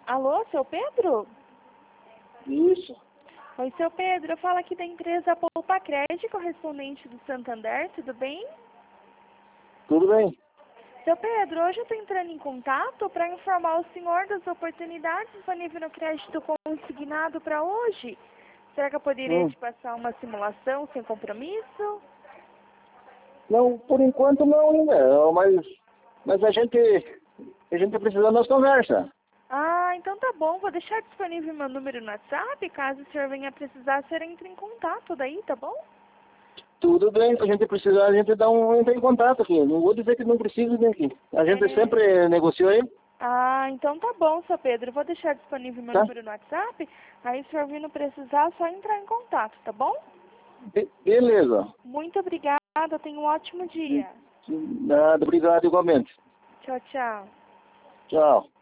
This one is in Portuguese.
Alô, seu Pedro? Isso. Oi, seu Pedro. Eu falo aqui da empresa Poupa Crédito, correspondente do Santander, tudo bem? Tudo bem? Seu Pedro, hoje eu estou entrando em contato para informar o senhor das oportunidades disponíveis no crédito consignado para hoje. Será que eu poderia Hum. te passar uma simulação sem compromisso? Não, por enquanto não ainda, mas a gente precisa das conversas. Ah, então tá bom. Vou deixar disponível meu número no WhatsApp. Caso o senhor venha precisar, o senhor entre em contato daí, tá bom? Tudo bem, se a gente precisar, a gente entra em contato aqui. Não vou dizer que não precisa vir aqui. A gente É. sempre negociou aí, Ah, então tá bom, seu Pedro. Vou deixar disponível meu tá? número no WhatsApp. Aí, se o senhor vindo precisar, é só entrar em contato, tá bom? Beleza. Muito obrigada. Tenha um ótimo dia. Nada, obrigado igualmente. Tchau, tchau. Tchau.